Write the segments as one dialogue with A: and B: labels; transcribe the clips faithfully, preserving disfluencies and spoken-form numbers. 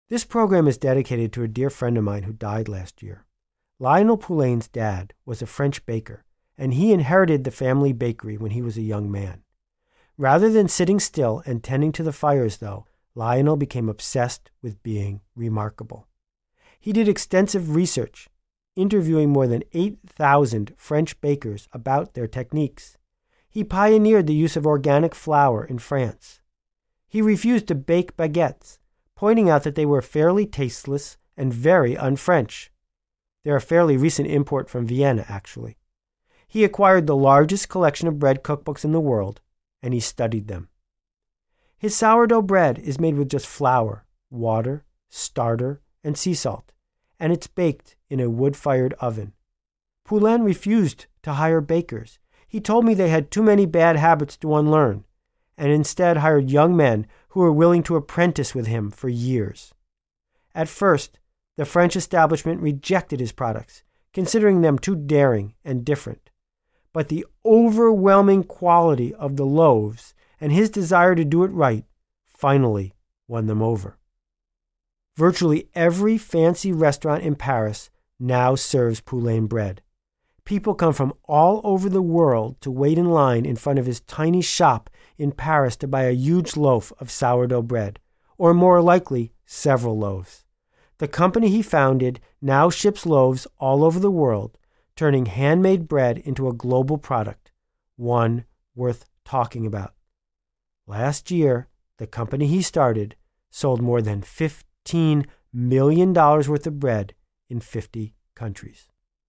A: This program is dedicated to a dear friend of mine who died last year. Lionel Poulain's dad was a French baker, and he inherited the family bakery when he was a young man. Rather than sitting still and tending to the fires, though, Lionel became obsessed with being remarkable. He did extensive research, interviewing more than eight thousand French bakers about their techniques. He pioneered the use of organic flour in France. He refused to bake baguettes, pointing out that they were fairly tasteless and very un-French. They're a fairly recent import from Vienna, actually. He acquired the largest collection of bread cookbooks in the world, and he studied them. His sourdough bread is made with just flour, water, starter, and sea salt, and it's baked in a wood-fired oven. Poulain refused to hire bakers. He told me they had too many bad habits to unlearn, and instead hired young men who were willing to apprentice with him for years. At first, the French establishment rejected his products, considering them too daring and different. But the overwhelming quality of the loaves and his desire to do it right finally won them over. Virtually every fancy restaurant in Paris now serves Poulain bread. People come from all over the world to wait in line in front of his tiny shop in Paris to buy a huge loaf of sourdough bread, or more likely, several loaves. The company he founded now ships loaves all over the world, turning handmade bread into a global product, one worth talking about. Last year, the company he started sold more than fifteen million dollars worth of bread in fifty countries.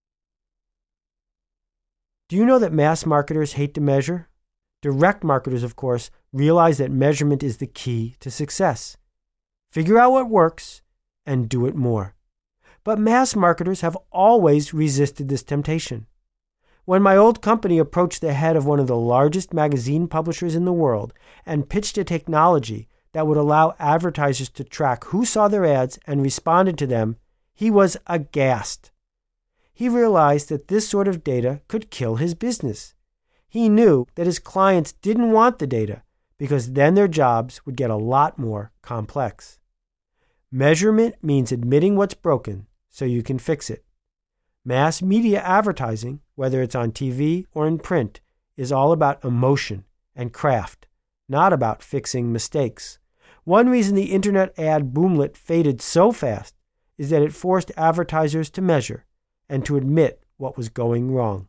A: Do you know that mass marketers hate to measure? Direct marketers, of course, realize that measurement is the key to success. Figure out what works and do it more. But mass marketers have always resisted this temptation. When my old company approached the head of one of the largest magazine publishers in the world and pitched a technology that would allow advertisers to track who saw their ads and responded to them, he was aghast. He realized that this sort of data could kill his business. He knew that his clients didn't want the data because then their jobs would get a lot more complex. Measurement means admitting what's broken so you can fix it. Mass media advertising, whether it's on T V or in print, is all about emotion and craft, not about fixing mistakes. One reason the internet ad boomlet faded so fast is that it forced advertisers to measure and to admit what was going wrong.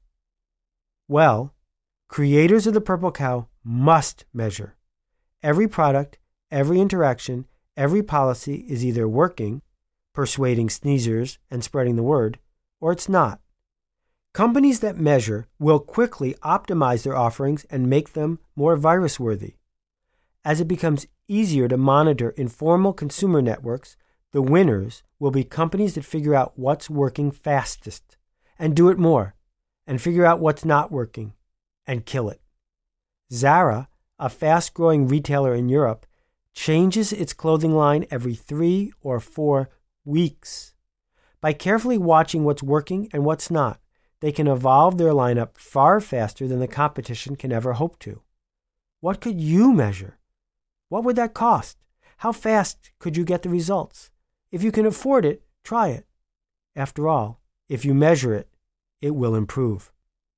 A: Well, creators of the Purple Cow must measure. Every product, every interaction, every policy is either working, persuading sneezers and spreading the word, or it's not. Companies that measure will quickly optimize their offerings and make them more virus-worthy. As it becomes easier to monitor informal consumer networks, the winners will be companies that figure out what's working fastest and do it more, and figure out what's not working and kill it. Zara, a fast-growing retailer in Europe, changes its clothing line every three or four weeks. By carefully watching what's working and what's not, they can evolve their lineup far faster than the competition can ever hope to. What could you measure? What would that cost? How fast could you get the results? If you can afford it, try it. After all, if you measure it, it will improve.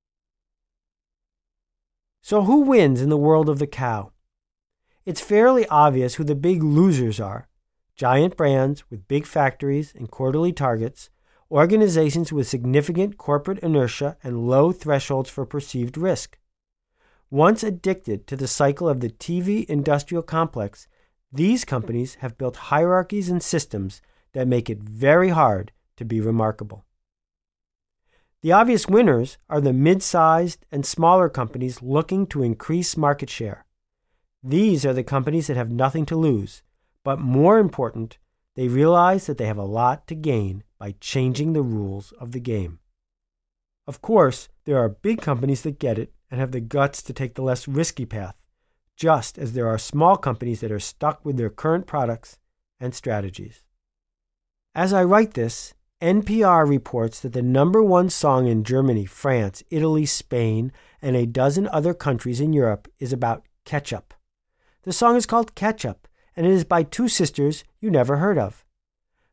A: So who wins in the world of the cow? It's fairly obvious who the big losers are. Giant brands with big factories and quarterly targets, organizations with significant corporate inertia and low thresholds for perceived risk. Once addicted to the cycle of the T V industrial complex, these companies have built hierarchies and systems that make it very hard to be remarkable. The obvious winners are the mid-sized and smaller companies looking to increase market share. These are the companies that have nothing to lose, but more important, they realize that they have a lot to gain by changing the rules of the game. Of course, there are big companies that get it and have the guts to take the less risky path, just as there are small companies that are stuck with their current products and strategies. As I write this, N P R reports that the number one song in Germany, France, Italy, Spain, and a dozen other countries in Europe is about ketchup. The song is called Ketchup, and it is by two sisters you never heard of.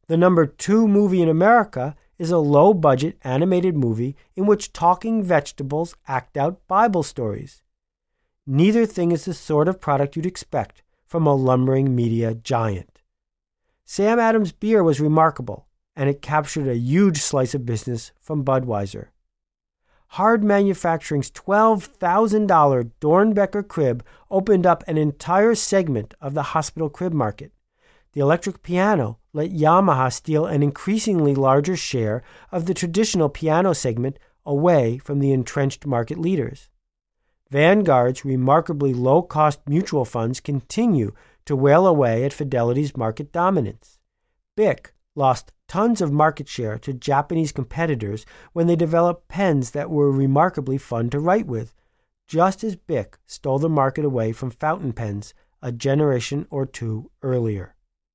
A: The number two movie in America is a low-budget animated movie in which talking vegetables act out Bible stories. Neither thing is the sort of product you'd expect from a lumbering media giant. Sam Adams beer was remarkable, and it captured a huge slice of business from Budweiser. Hard Manufacturing's twelve thousand dollars Dornbecker crib opened up an entire segment of the hospital crib market. The electric piano let Yamaha steal an increasingly larger share of the traditional piano segment away from the entrenched market leaders. Vanguard's remarkably low-cost mutual funds continue to whale away at Fidelity's market dominance. B I C lost tons of market share to Japanese competitors when they developed pens that were remarkably fun to write with, just as B I C stole the market away from fountain pens a generation or two earlier.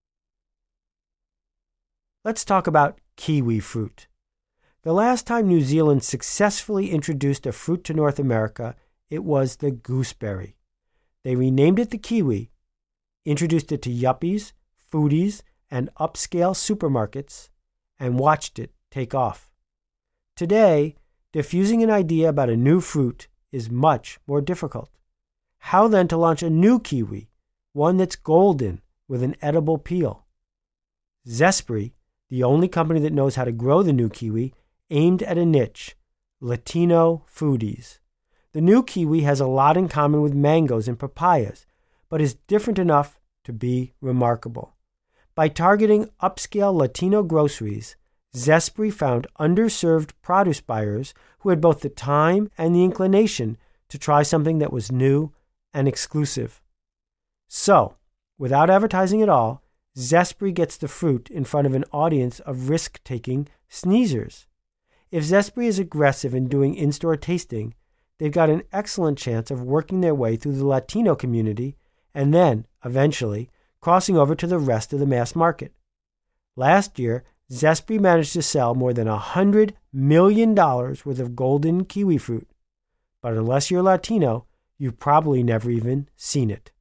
A: Let's talk about kiwi fruit. The last time New Zealand successfully introduced a fruit to North America, it was the gooseberry. They renamed it the kiwi, introduced it to yuppies, foodies, and upscale supermarkets, and watched it take off. Today, diffusing an idea about a new fruit is much more difficult. How then to launch a new kiwi, one that's golden with an edible peel? Zespri, the only company that knows how to grow the new kiwi, aimed at a niche, Latino foodies. The new kiwi has a lot in common with mangoes and papayas, but is different enough to be remarkable. By targeting upscale Latino groceries, Zespri found underserved produce buyers who had both the time and the inclination to try something that was new and exclusive. So, without advertising at all, Zespri gets the fruit in front of an audience of risk-taking sneezers. If Zespri is aggressive in doing in-store tasting, they've got an excellent chance of working their way through the Latino community and then, eventually, crossing over to the rest of the mass market. Last year, Zespri managed to sell more than one hundred million dollars worth of golden kiwi fruit. But unless you're Latino, you've probably never even seen it.